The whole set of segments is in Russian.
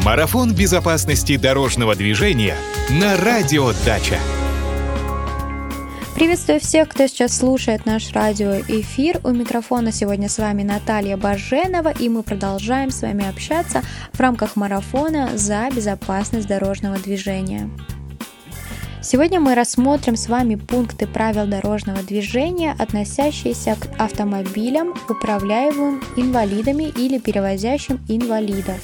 Марафон безопасности дорожного движения на Радио Дача. Приветствую всех, кто сейчас слушает наш радиоэфир. У микрофона сегодня с вами Наталья Баженова, и мы продолжаем с вами общаться в рамках марафона за безопасность дорожного движения. Сегодня мы рассмотрим с вами пункты правил дорожного движения, относящиеся к автомобилям, управляемым инвалидами или перевозящим инвалидов.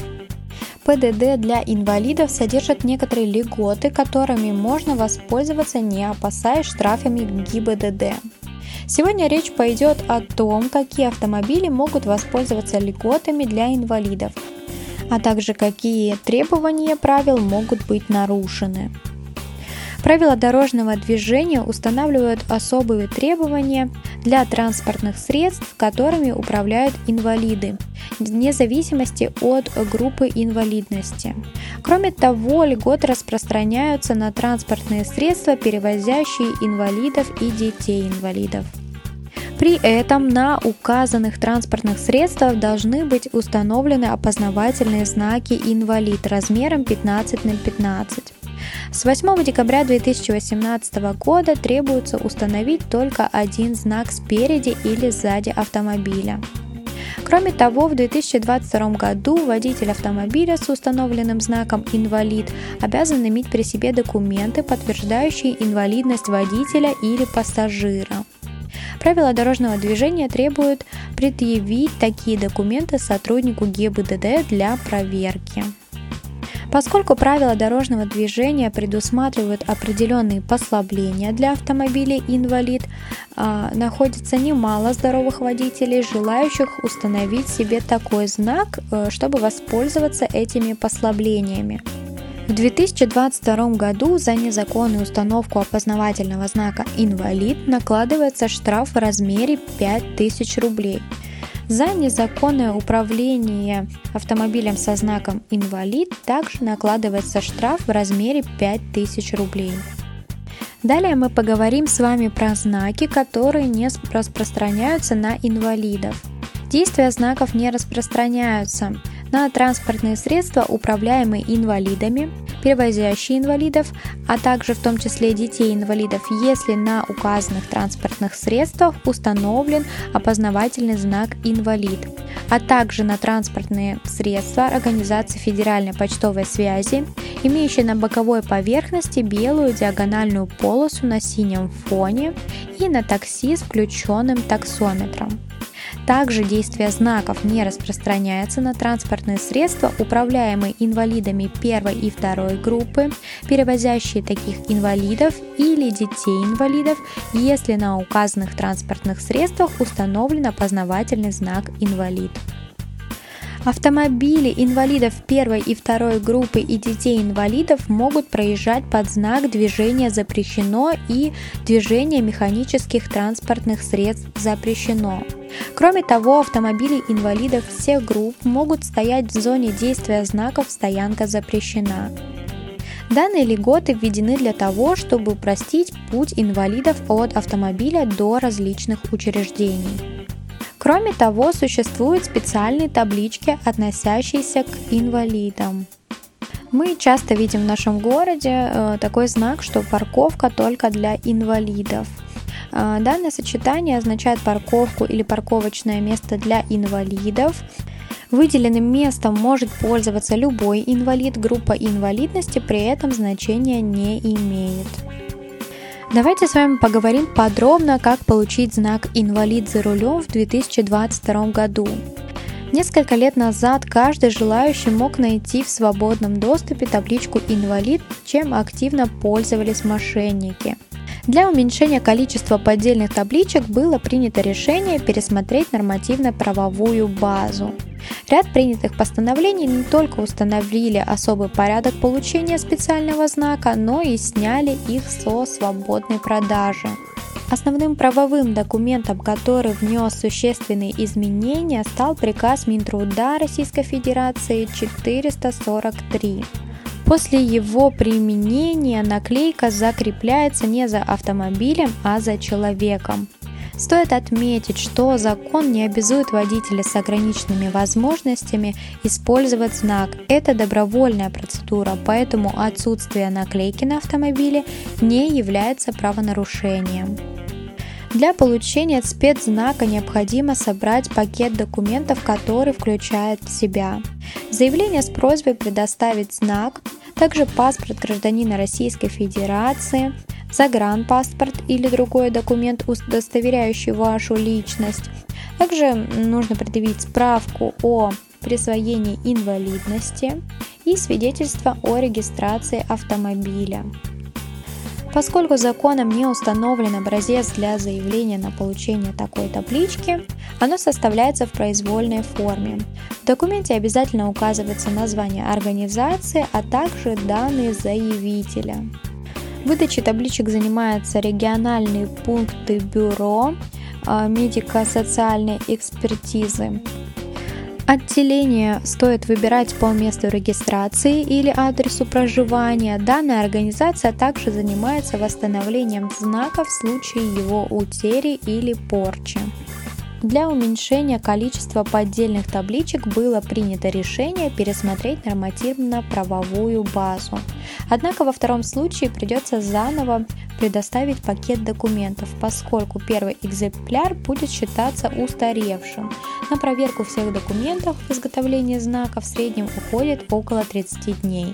ПДД для инвалидов содержит некоторые льготы, которыми можно воспользоваться, не опасаясь штрафами ГИБДД. Сегодня речь пойдет о том, какие автомобили могут воспользоваться льготами для инвалидов, а также какие требования правил могут быть нарушены. Правила дорожного движения устанавливают особые требования для транспортных средств, которыми управляют инвалиды, вне зависимости от группы инвалидности. Кроме того, льготы распространяются на транспортные средства, перевозящие инвалидов и детей инвалидов. При этом на указанных транспортных средствах должны быть установлены опознавательные знаки «Инвалид» размером 15×15. С 8 декабря 2018 года требуется установить только один знак спереди или сзади автомобиля. Кроме того, в 2022 году водитель автомобиля с установленным знаком «Инвалид» обязан иметь при себе документы, подтверждающие инвалидность водителя или пассажира. Правила дорожного движения требуют предъявить такие документы сотруднику ГИБДД для проверки. Поскольку правила дорожного движения предусматривают определенные послабления для автомобилей инвалид, находится немало здоровых водителей, желающих установить себе такой знак, чтобы воспользоваться этими послаблениями. В 2022 году за незаконную установку опознавательного знака «Инвалид» накладывается штраф в размере 5000 рублей. За незаконное управление автомобилем со знаком «Инвалид» также накладывается штраф в размере 5000 рублей. Далее мы поговорим с вами про знаки, которые не распространяются на инвалидов. Действия знаков не распространяются на транспортные средства, управляемые инвалидами, перевозящие инвалидов, а также в том числе детей инвалидов, если на указанных транспортных средствах установлен опознавательный знак «Инвалид», а также на транспортные средства организации федеральной почтовой связи, имеющие на боковой поверхности белую диагональную полосу на синем фоне, и на такси с включенным таксометром. Также действие знаков не распространяется на транспортные средства, управляемые инвалидами первой и второй группы, перевозящие таких инвалидов или детей инвалидов, если на указанных транспортных средствах установлен опознавательный знак «Инвалид». Автомобили инвалидов первой и второй группы и детей инвалидов могут проезжать под знак «Движение запрещено» и «Движение механических транспортных средств запрещено». Кроме того, автомобили инвалидов всех групп могут стоять в зоне действия знаков «Стоянка запрещена». Данные льготы введены для того, чтобы упростить путь инвалидов от автомобиля до различных учреждений. Кроме того, существуют специальные таблички, относящиеся к инвалидам. Мы часто видим в нашем городе такой знак, что парковка только для инвалидов. Данное сочетание означает парковку или парковочное место для инвалидов. Выделенным местом может пользоваться любой инвалид, группа инвалидности при этом значения не имеет. Давайте с вами поговорим подробно, как получить знак «Инвалид за рулем» в 2022 году. Несколько лет назад каждый желающий мог найти в свободном доступе табличку «Инвалид», чем активно пользовались мошенники. Для уменьшения количества поддельных табличек было принято решение пересмотреть нормативно-правовую базу. Ряд принятых постановлений не только установили особый порядок получения специального знака, но и сняли их со свободной продажи. Основным правовым документом, который внес существенные изменения, стал приказ Минтруда Российской Федерации 443. После его применения наклейка закрепляется не за автомобилем, а за человеком. Стоит отметить, что закон не обязует водителя с ограниченными возможностями использовать знак. Это добровольная процедура, поэтому отсутствие наклейки на автомобиле не является правонарушением. Для получения спецзнака необходимо собрать пакет документов, который включает в себя заявление с просьбой предоставить знак, также паспорт гражданина Российской Федерации, загранпаспорт или другой документ, удостоверяющий вашу личность. Также нужно предъявить справку о присвоении инвалидности и свидетельство о регистрации автомобиля. Поскольку законом не установлен образец для заявления на получение такой таблички, оно составляется в произвольной форме. В документе обязательно указывается название организации, а также данные заявителя. Выдачей табличек занимаются региональные пункты бюро медико-социальной экспертизы. Отделение стоит выбирать по месту регистрации или адресу проживания. Данная организация также занимается восстановлением знака в случае его утери или порчи. Для уменьшения количества поддельных табличек было принято решение пересмотреть нормативно-правовую базу. Однако во втором случае придется заново предоставить пакет документов, поскольку первый экземпляр будет считаться устаревшим. На проверку всех документов в изготовлении знака в среднем уходит около 30 дней.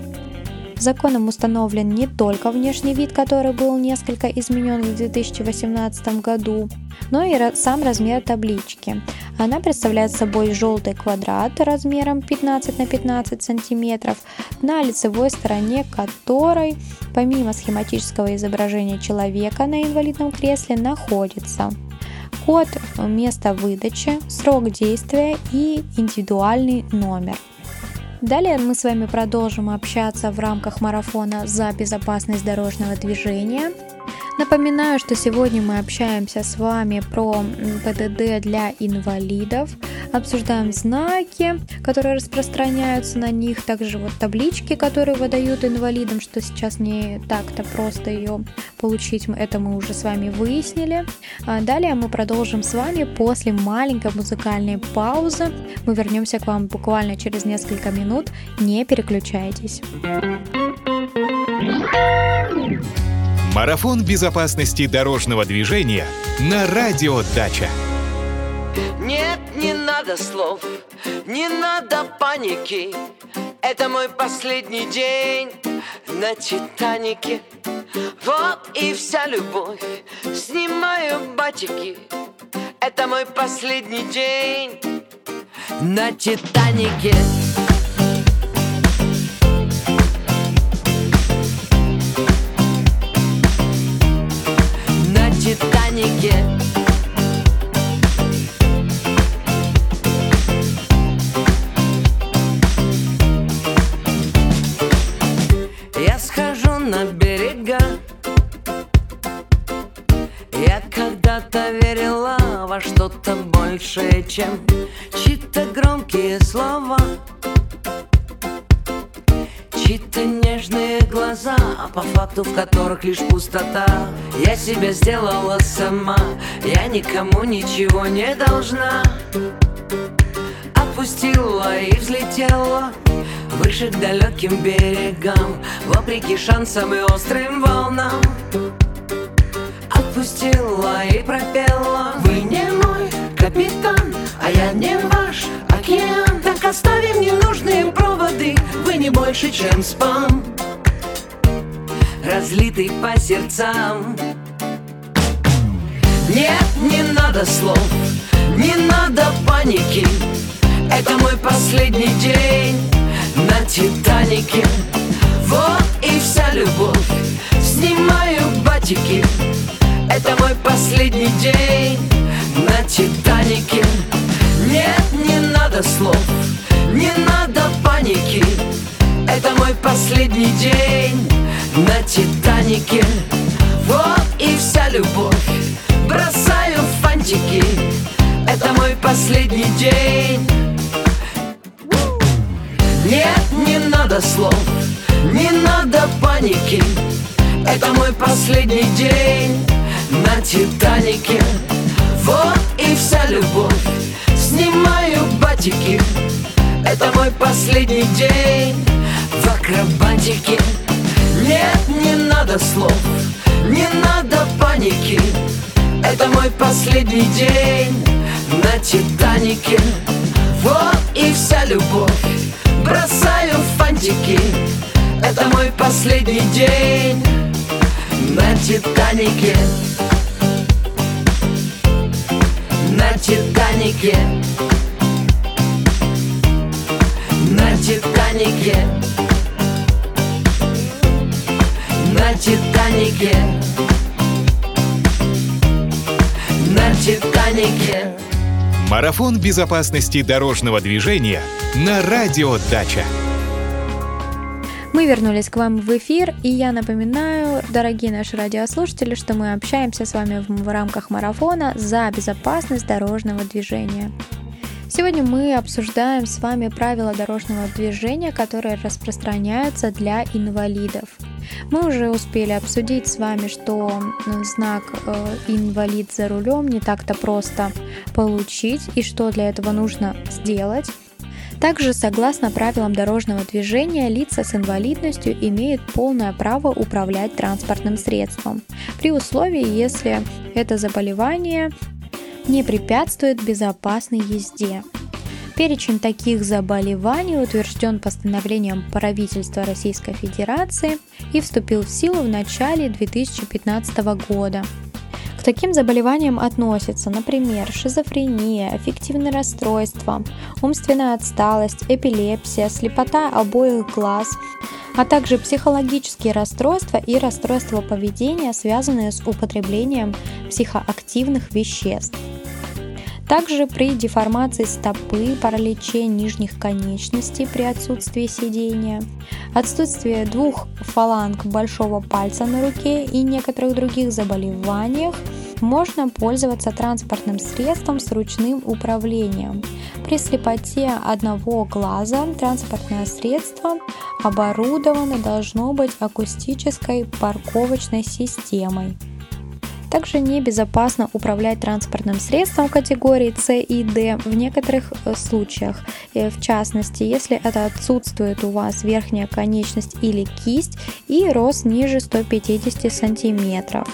Законом установлен не только внешний вид, который был несколько изменен в 2018 году, но и сам размер таблички. Она представляет собой желтый квадрат размером 15 на 15 см, на лицевой стороне которой, помимо схематического изображения человека на инвалидном кресле, находится код места выдачи, срок действия и индивидуальный номер. Далее мы с вами продолжим общаться в рамках марафона за безопасность дорожного движения. Напоминаю, что сегодня мы общаемся с вами про ПДД для инвалидов, обсуждаем знаки, которые распространяются на них, также таблички, которые выдают инвалидам, что сейчас не так-то просто ее получить, это мы уже с вами выяснили. Далее мы продолжим с вами после маленькой музыкальной паузы. Мы вернемся к вам буквально через несколько минут, не переключайтесь. Марафон безопасности дорожного движения на Радио Дача. Нет, не надо слов, не надо паники. Это мой последний день на Титанике. Вот и вся любовь, снимаю батики. Это мой последний день на Титанике. Титанике. Я схожу на берега. Я когда-то верила во что-то большее, чем чьи-то громкие слова, чьи-то нежные глаза, а по факту в которых лишь пустота. Я себя сделала сама, я никому ничего не должна. Отпустила и взлетела выше к далеким берегам, вопреки шансам и острым волнам. Отпустила и пропела: вы не мой капитан, а я не ваш океан. Так оставим ненужные проводы, вы не больше, чем спам, разлитый по сердцам. Нет, не надо слов, не надо паники. Это мой последний день на Титанике. Вот и вся любовь, снимаю батики. Это мой последний день на Титанике. Нет, не надо слов, не надо паники. Это мой последний день на Титанике. Вот и вся любовь, бросаю фантики. Это мой последний день. Нет, не надо слов, не надо паники. Это мой последний день на Титанике. Вот и вся любовь. Снимаю батики, это мой последний день в акробатике. Нет, не надо слов, не надо паники. Это мой последний день на Титанике. Вот и вся любовь, бросаю фантики. Это мой последний день на Титанике. На Титанике. На Титанике. На Титанике. На Титанике. Марафон безопасности дорожного движения на Радио Дача. Мы вернулись к вам в эфир, и я напоминаю, дорогие наши радиослушатели, что мы общаемся с вами в рамках марафона за безопасность дорожного движения. Сегодня мы обсуждаем с вами правила дорожного движения, которые распространяются для инвалидов. Мы уже успели обсудить с вами, что знак «инвалид за рулем» не так-то просто получить и что для этого нужно сделать. Также, согласно правилам дорожного движения, лица с инвалидностью имеют полное право управлять транспортным средством, при условии, если это заболевание не препятствует безопасной езде. Перечень таких заболеваний утвержден постановлением правительства Российской Федерации и вступил в силу в начале 2015 года. К таким заболеваниям относятся, например, шизофрения, аффективные расстройства, умственная отсталость, эпилепсия, слепота обоих глаз, а также психологические расстройства и расстройства поведения, связанные с употреблением психоактивных веществ. Также при деформации стопы, параличе нижних конечностей при отсутствии сидения, отсутствии 2 фаланг большого пальца на руке и некоторых других заболеваниях можно пользоваться транспортным средством с ручным управлением. При слепоте одного глаза транспортное средство оборудовано должно быть акустической парковочной системой. Также небезопасно управлять транспортным средством категории С и Д в некоторых случаях. В частности, если это отсутствует у вас верхняя конечность или кисть и рост ниже 150 сантиметров.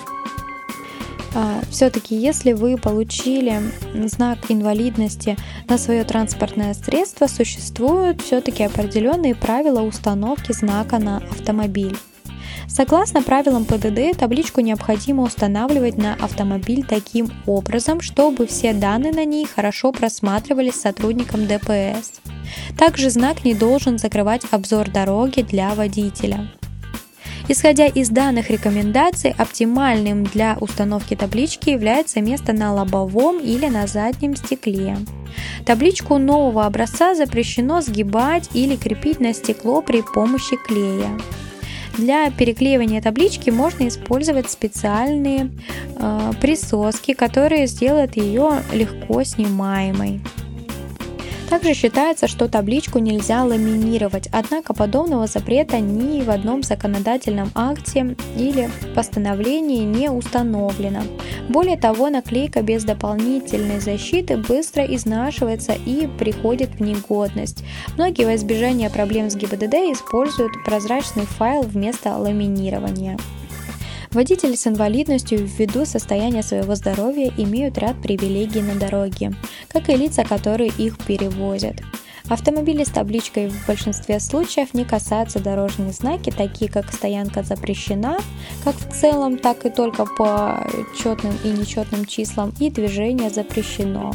Все-таки, если вы получили знак инвалидности на свое транспортное средство, существуют все-таки определенные правила установки знака на автомобиль. Согласно правилам ПДД, табличку необходимо устанавливать на автомобиль таким образом, чтобы все данные на ней хорошо просматривались сотрудником ДПС. Также знак не должен закрывать обзор дороги для водителя. Исходя из данных рекомендаций, оптимальным для установки таблички является место на лобовом или на заднем стекле. Табличку нового образца запрещено сгибать или крепить на стекло при помощи клея. Для переклеивания таблички можно использовать специальные присоски, которые сделают ее легко снимаемой. Также считается, что табличку нельзя ламинировать, однако подобного запрета ни в одном законодательном акте или постановлении не установлено. Более того, наклейка без дополнительной защиты быстро изнашивается и приходит в негодность. Многие во избежание проблем с ГИБДД используют прозрачный файл вместо ламинирования. Водители с инвалидностью ввиду состояния своего здоровья имеют ряд привилегий на дороге, как и лица, которые их перевозят. Автомобили с табличкой в большинстве случаев не касаются дорожные знаки, такие как «стоянка запрещена», как в целом, так и только по четным и нечетным числам, и «движение запрещено».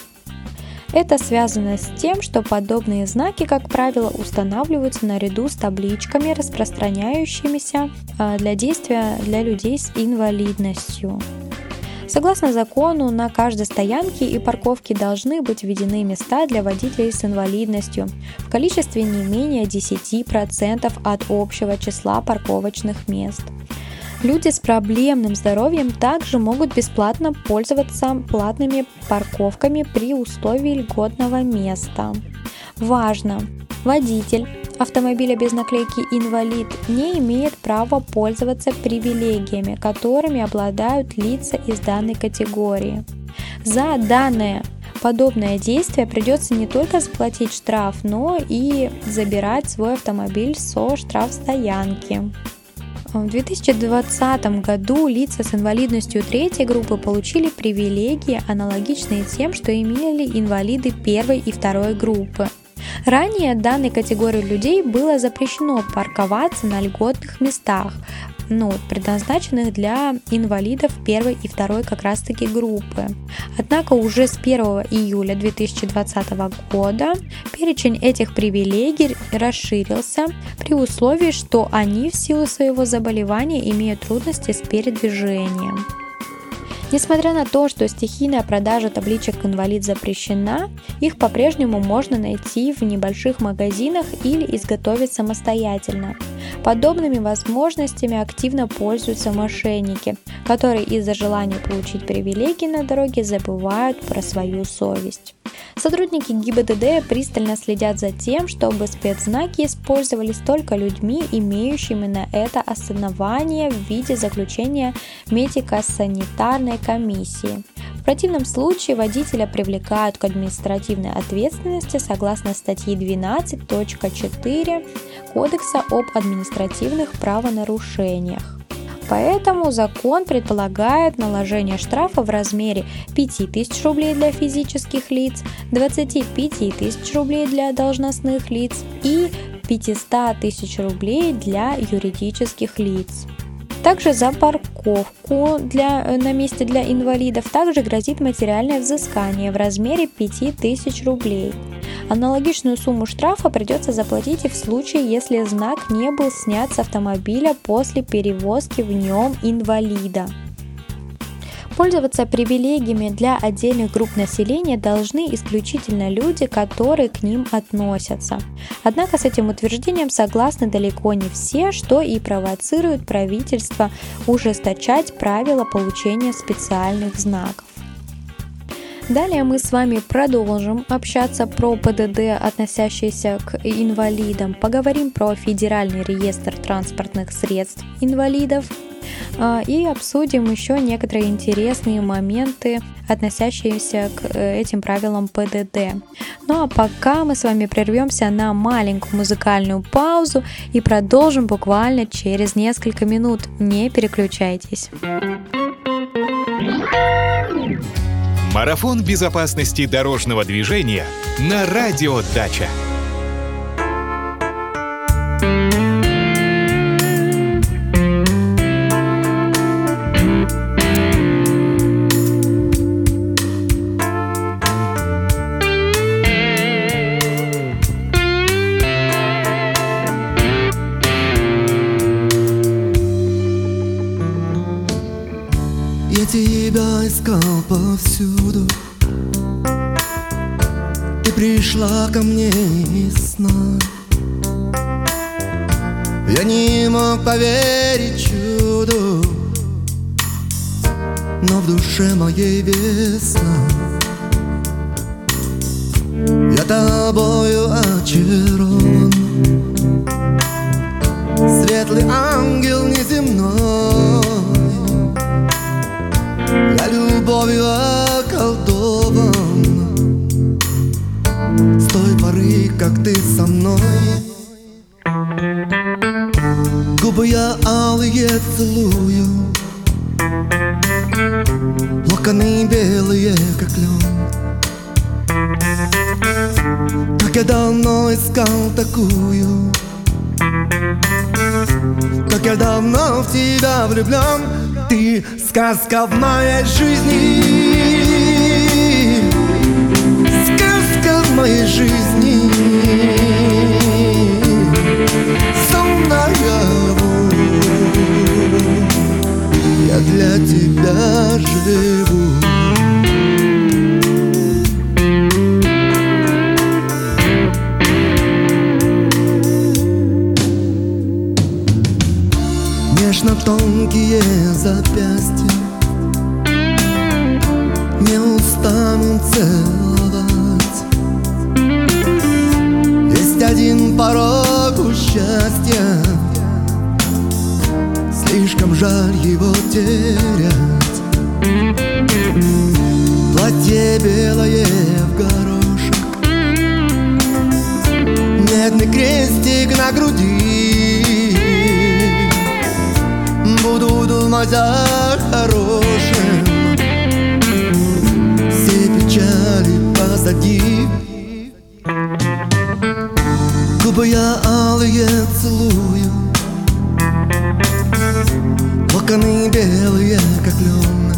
Это связано с тем, что подобные знаки, как правило, устанавливаются наряду с табличками, распространяющимися для действия для людей с инвалидностью. Согласно закону, на каждой стоянке и парковке должны быть введены места для водителей с инвалидностью в количестве не менее 10% от общего числа парковочных мест. Люди с проблемным здоровьем также могут бесплатно пользоваться платными парковками при условии льготного места. Важно! Водитель автомобиля без наклейки «Инвалид» не имеет права пользоваться привилегиями, которыми обладают лица из данной категории. За данное подобное действие придется не только заплатить штраф, но и забирать свой автомобиль со штрафстоянки. В 2020 году лица с инвалидностью третьей группы получили привилегии, аналогичные тем, что имели инвалиды первой и второй группы. Ранее данной категории людей было запрещено парковаться на льготных местах, предназначенных для инвалидов первой и второй как раз-таки группы. Однако уже с 1 июля 2020 года перечень этих привилегий расширился при условии, что они в силу своего заболевания имеют трудности с передвижением. Несмотря на то, что стихийная продажа табличек «Инвалид» запрещена, их по-прежнему можно найти в небольших магазинах или изготовить самостоятельно. Подобными возможностями активно пользуются мошенники, которые из-за желания получить привилегии на дороге забывают про свою совесть. Сотрудники ГИБДД пристально следят за тем, чтобы спецзнаки использовались только людьми, имеющими на это основание в виде заключения медико-санитарной комиссии. В противном случае водителя привлекают к административной ответственности согласно статьи 12.4 Кодекса об административных правонарушениях. Поэтому закон предполагает наложение штрафа в размере 5000 рублей для физических лиц, 25 тысяч рублей для должностных лиц и 500 тысяч рублей для юридических лиц. Также за парковку на месте для инвалидов также грозит материальное взыскание в размере 5000 рублей. Аналогичную сумму штрафа придется заплатить и в случае, если знак не был снят с автомобиля после перевозки в нем инвалида. Пользоваться привилегиями для отдельных групп населения должны исключительно люди, которые к ним относятся. Однако с этим утверждением согласны далеко не все, что и провоцирует правительство ужесточать правила получения специальных знаков. Далее мы с вами продолжим общаться про ПДД, относящиеся к инвалидам. Поговорим про Федеральный реестр транспортных средств инвалидов и обсудим еще некоторые интересные моменты, относящиеся к этим правилам ПДД. Ну а пока мы с вами прервемся на маленькую музыкальную паузу и продолжим буквально через несколько минут. Не переключайтесь. Марафон безопасности дорожного движения на Радио Дача. Я тебя искал повсюду, ты пришла ко мне из сна. Я не мог поверить чуду, но в душе моей весна. Я тобою очарован, светлый ангел неземной. Я любовью околдован с той поры, как ты со мной. Губы я алые целую, локоны белые, как лен. Как я давно искал такую, как я давно в тебя влюблен. Ты сказка в моей жизни, сказка в моей жизни. Сон наяву, я для тебя живу. Нежно-тонкие запястья не устану целовать. Есть один порог у счастья, слишком жаль его терять. платье белое в горошек, медный крестик на груди. Буду думать о хорошем, все печали позади. Губы я алые целую, локоны белые, как лен.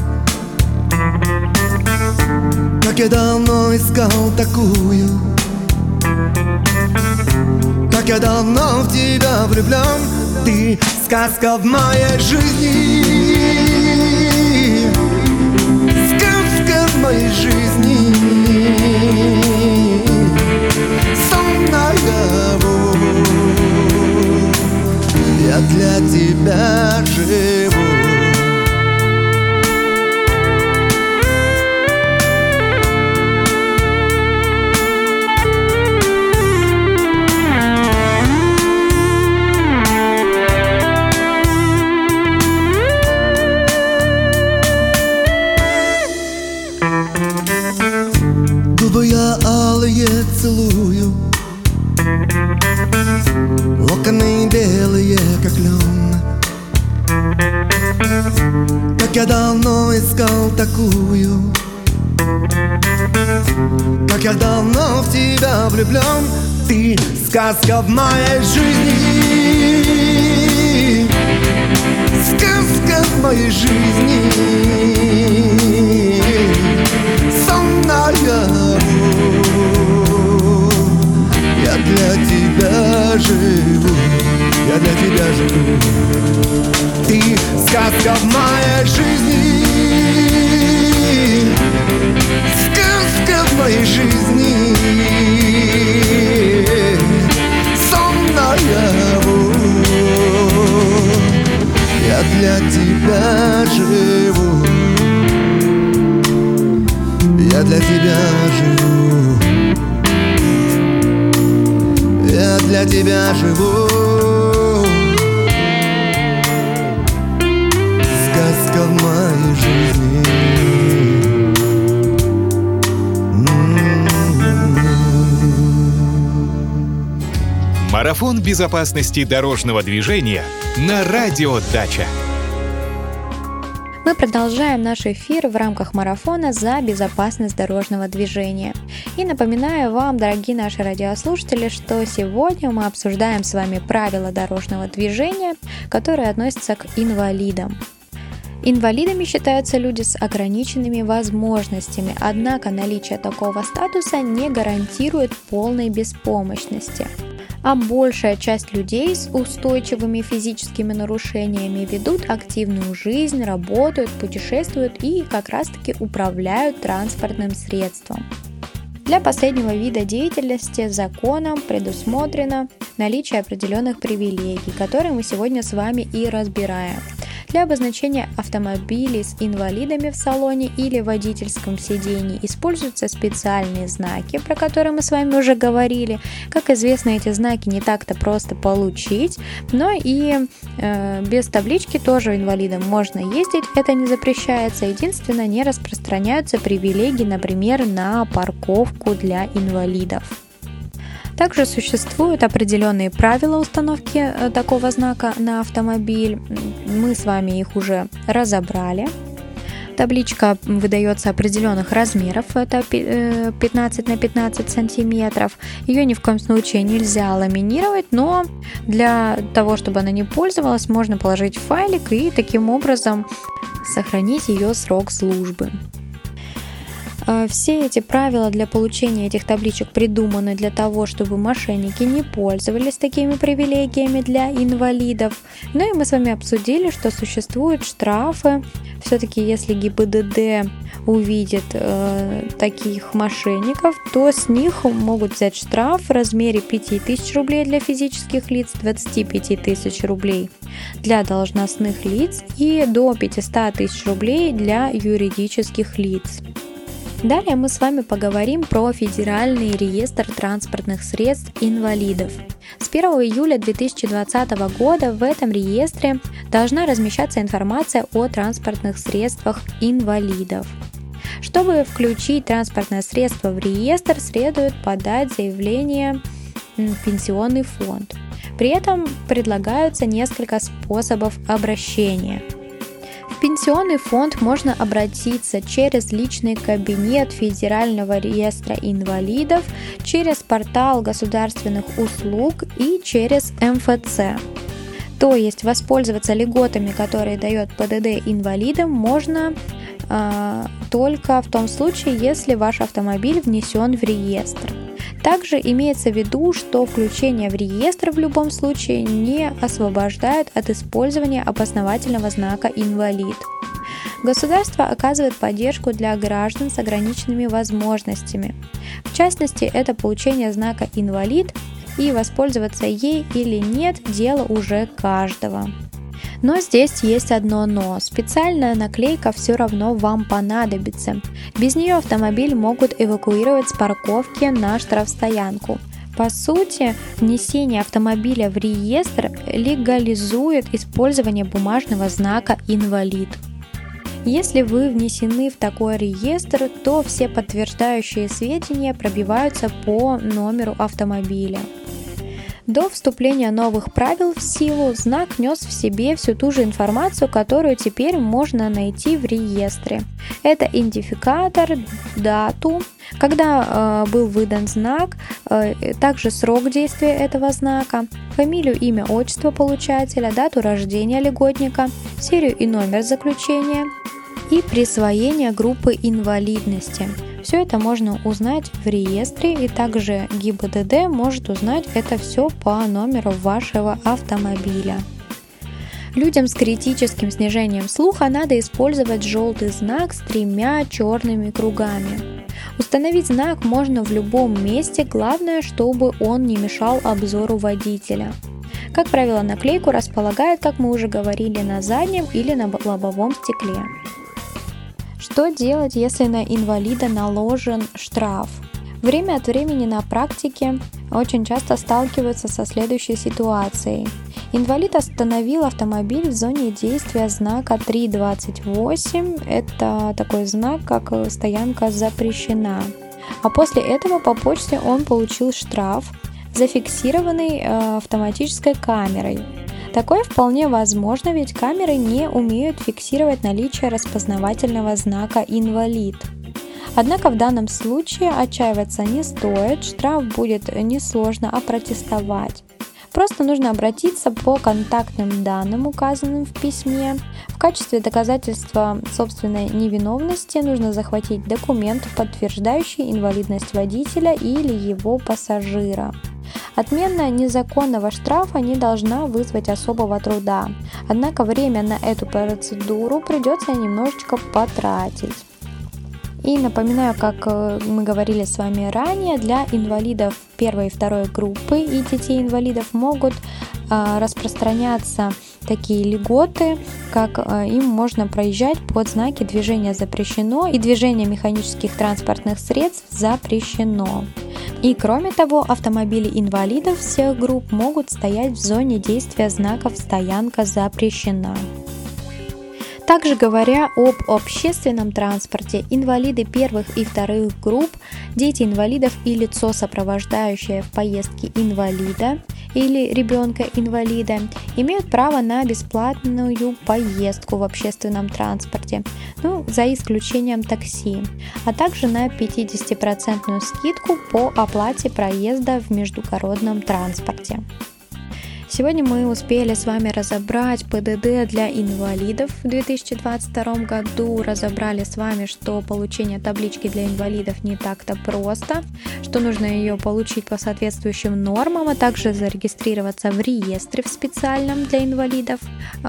Как я давно искал такую, как я давно в тебя влюблен. Ты сказка в моей жизни, сказка в моей жизни. Сон наяву, я для тебя живу. Губы я алые целую, локоны белые, как лен. Как я давно искал такую, как я давно в тебя влюблен. Ты сказка в моей жизни, сказка в моей жизни. Сон наяву, я для тебя живу, я для тебя живу. Ты сказка в моей жизни, сказка в моей жизни. Сон наяву, я для тебя живу, я для тебя живу, я для тебя живу. Сказка в моей жизни. Марафон безопасности дорожного движения на Радио Дача. Мы продолжаем наш эфир в рамках марафона за безопасность дорожного движения. И напоминаю вам, дорогие наши радиослушатели, что сегодня мы обсуждаем с вами правила дорожного движения, которые относятся к инвалидам. Инвалидами считаются люди с ограниченными возможностями, однако наличие такого статуса не гарантирует полной беспомощности. А большая часть людей с устойчивыми физическими нарушениями ведут активную жизнь, работают, путешествуют и как раз-таки управляют транспортным средством. Для последнего вида деятельности законом предусмотрено наличие определенных привилегий, которые мы сегодня с вами и разбираем. Для обозначения автомобилей с инвалидами в салоне или водительском сидении используются специальные знаки, про которые мы с вами уже говорили. Как известно, эти знаки не так-то просто получить, но и без таблички тоже инвалидам можно ездить, это не запрещается. Единственное, не распространяются привилегии, например, на парковку для инвалидов. Также существуют определенные правила установки такого знака на автомобиль. Мы с вами их уже разобрали. Табличка выдается определенных размеров, это 15 на 15 сантиметров. Ее ни в коем случае нельзя ламинировать, но для того, чтобы она не пользовалась, можно положить в файлик и таким образом сохранить ее срок службы. Все эти правила для получения этих табличек придуманы для того, чтобы мошенники не пользовались такими привилегиями для инвалидов. Ну и мы с вами обсудили, что существуют штрафы. Все-таки если ГИБДД увидит таких мошенников, то с них могут взять штраф в размере 5000 рублей для физических лиц, 25 тысяч рублей для должностных лиц и до 500 тысяч рублей для юридических лиц. Далее мы с вами поговорим про Федеральный реестр транспортных средств инвалидов. С 1 июля 2020 года в этом реестре должна размещаться информация о транспортных средствах инвалидов. Чтобы включить транспортное средство в реестр, следует подать заявление в пенсионный фонд. При этом предлагаются несколько способов обращения. В пенсионный фонд можно обратиться через личный кабинет Федерального реестра инвалидов, через портал государственных услуг и через МФЦ. То есть воспользоваться льготами, которые дает ПДД инвалидам, можно только в том случае, если ваш автомобиль внесен в реестр. Также имеется в виду, что включение в реестр в любом случае не освобождает от использования опознавательного знака «инвалид». Государство оказывает поддержку для граждан с ограниченными возможностями. В частности, это получение знака «инвалид», и воспользоваться ей или нет – дело уже каждого. Но здесь есть одно «но». Специальная наклейка все равно вам понадобится. Без нее автомобиль могут эвакуировать с парковки на штрафстоянку. По сути, внесение автомобиля в реестр легализует использование бумажного знака «инвалид». Если вы внесены в такой реестр, то все подтверждающие сведения пробиваются по номеру автомобиля. До вступления новых правил в силу знак нес в себе всю ту же информацию, которую теперь можно найти в реестре. Это идентификатор, дату, когда был выдан знак, также срок действия этого знака, фамилию, имя, отчество получателя, дату рождения льготника, серию и номер заключения и присвоение группы инвалидности. Все это можно узнать в реестре, и также ГИБДД может узнать это все по номеру вашего автомобиля. Людям с критическим снижением слуха надо использовать желтый знак с 3 черными кругами. Установить знак можно в любом месте, главное, чтобы он не мешал обзору водителя. Как правило, наклейку располагают, как мы уже говорили, на заднем или на лобовом стекле. Что делать, если на инвалида наложен штраф? Время от времени на практике очень часто сталкиваются со следующей ситуацией. Инвалид остановил автомобиль в зоне действия знака 3.28. Это такой знак, как «стоянка запрещена». А после этого по почте он получил штраф, зафиксированный автоматической камерой. Такое вполне возможно, ведь камеры не умеют фиксировать наличие распознавательного знака «инвалид». Однако в данном случае отчаиваться не стоит, штраф будет несложно опротестовать. Просто нужно обратиться по контактным данным, указанным в письме. В качестве доказательства собственной невиновности нужно захватить документ, подтверждающий инвалидность водителя или его пассажира. Отмена незаконного штрафа не должна вызвать особого труда, однако время на эту процедуру придется немножечко потратить. И напоминаю, как мы говорили с вами ранее, для инвалидов первой и второй группы и детей-инвалидов могут распространяться такие льготы, как им можно проезжать под знаки «движение запрещено» и «движение механических транспортных средств запрещено». И кроме того, автомобили инвалидов всех групп могут стоять в зоне действия знаков «стоянка запрещена». Также говоря об общественном транспорте, инвалиды первых и вторых групп, дети инвалидов и лицо, сопровождающее в поездке инвалида или ребенка-инвалида, имеют право на бесплатную поездку в общественном транспорте, за исключением такси, а также на 50% скидку по оплате проезда в междугородном транспорте. Сегодня мы успели с вами разобрать ПДД для инвалидов в 2022 году, разобрали с вами, что получение таблички для инвалидов не так-то просто, что нужно ее получить по соответствующим нормам, а также зарегистрироваться в реестре в специальном для инвалидов.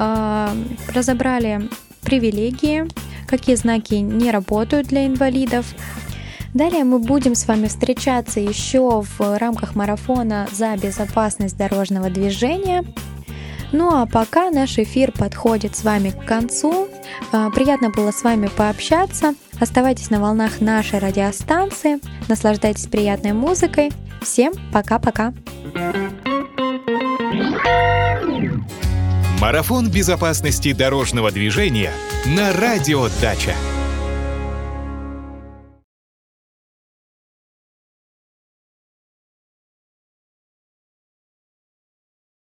Разобрали привилегии, какие знаки не работают для инвалидов. Далее мы будем с вами встречаться еще в рамках марафона за безопасность дорожного движения. А пока наш эфир подходит с вами к концу. Приятно было с вами пообщаться. Оставайтесь на волнах нашей радиостанции. Наслаждайтесь приятной музыкой. Всем пока-пока. Марафон безопасности дорожного движения на Радио Дача.